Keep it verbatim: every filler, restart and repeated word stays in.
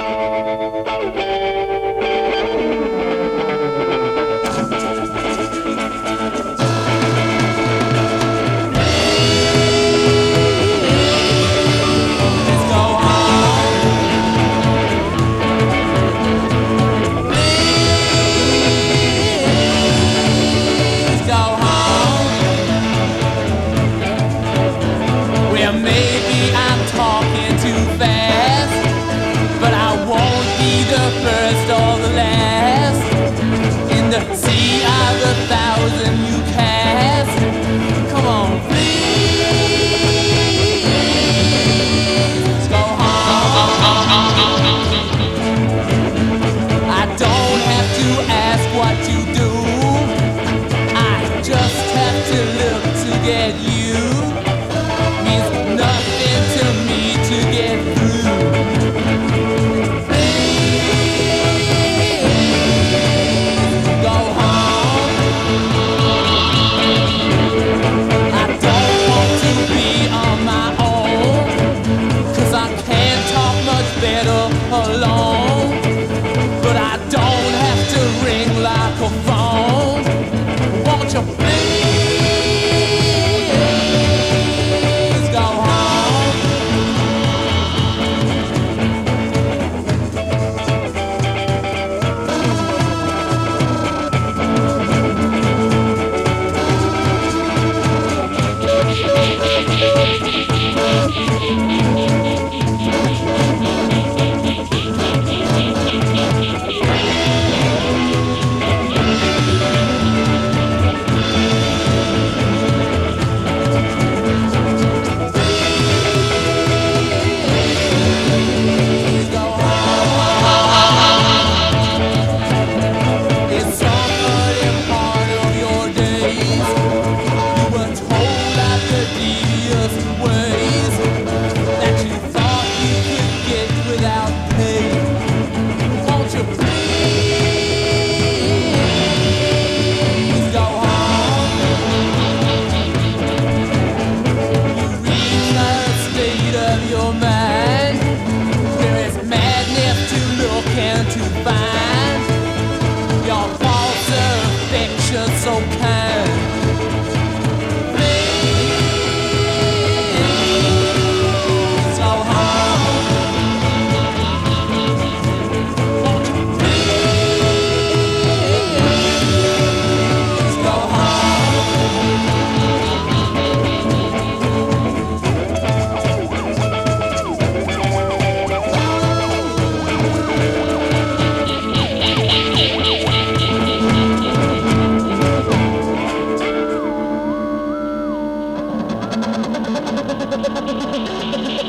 Maybe I'm talking too fast, but I won't be the first or the last in the sea of a thousand you cast. Come on, please go home. I don't have to ask what to do, I just have to look to get you. Nothing to me to get through. Please go home. I don't want to be on my own, 'cause I can't talk much better alone. But I don't have to ring like a phone. Won't you please? To find your false affection so kind. Please go home. Won't you please go home.